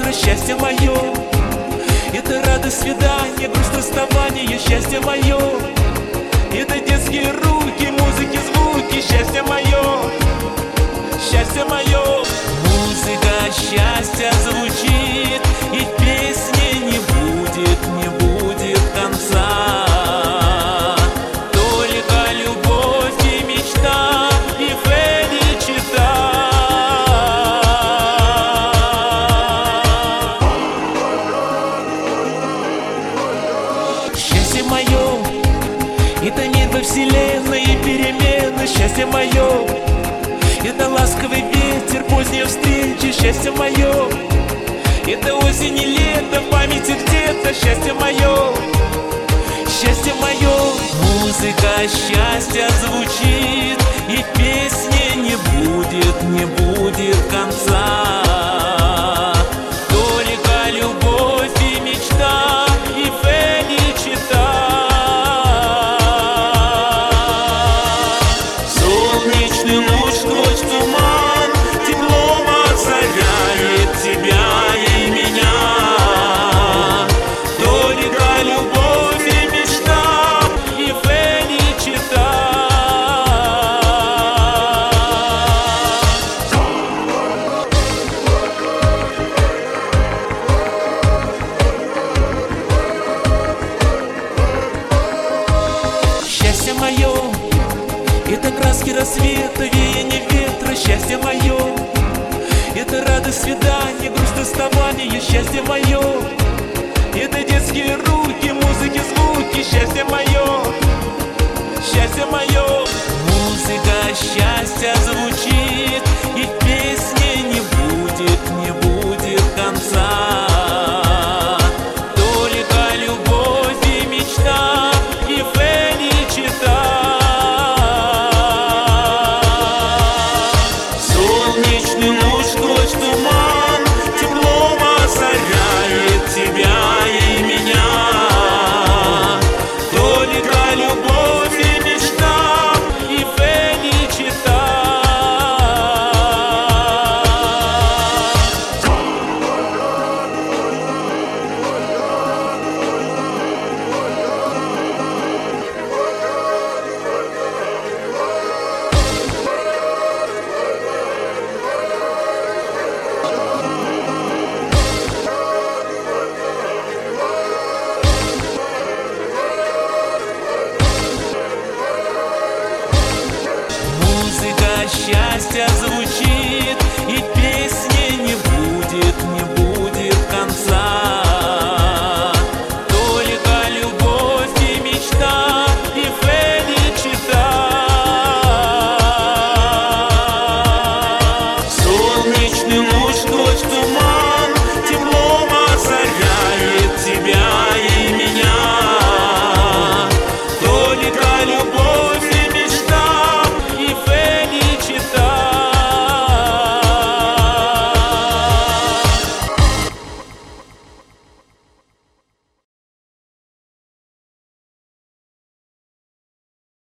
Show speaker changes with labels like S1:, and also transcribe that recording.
S1: ветра, счастье мое. Это радость свидания, грусть расставания, счастье мое. Это детские руки, музыки, звуки, счастье мое. Счастье мое. Музыка счастья звучит, и песни не будет конца. Только любовь и мечта, и феличита. Счастье мое, это небо вселенной и перемены, счастье мое. Это ласковый ветер, поздняя встреча, счастье мое. Это осень и лето, в памяти где-то, счастье мое. Счастье мое. Музыка счастья звучит, и песни не будет конца. Только любовь и мечта, и феличита. Солнечный луч сквозь туман теплом озаряет тебя и меня. Только любовь и мечта, и феличита. Счастье мое, это краски рассвета, веяние ветра, счастье мое. Это радость свидания, грусть расставания, счастье мое. Это детские руки, музыки, звуки, счастье мое. Счастье мое. Музыка счастья звучит, и песни не